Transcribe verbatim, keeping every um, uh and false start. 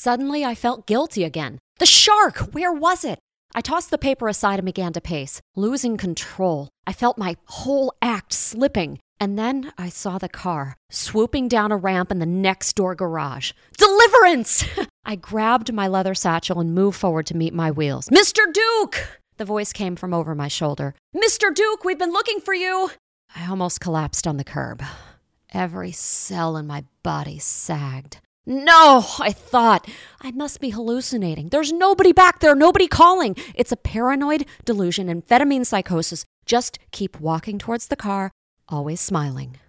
Suddenly, I felt guilty again. The shark! Where was it? I tossed the paper aside and began to pace, losing control. I felt my whole act slipping. And then I saw the car, swooping down a ramp in the next door garage. Deliverance! I grabbed my leather satchel and moved forward to meet my wheels. Mister Duke! The voice came from over my shoulder. Mister Duke, we've been looking for you! I almost collapsed on the curb. Every cell in my body sagged. No, I thought. I must be hallucinating. There's nobody back there, nobody calling. It's a paranoid delusion, amphetamine psychosis. Just keep walking towards the car, always smiling.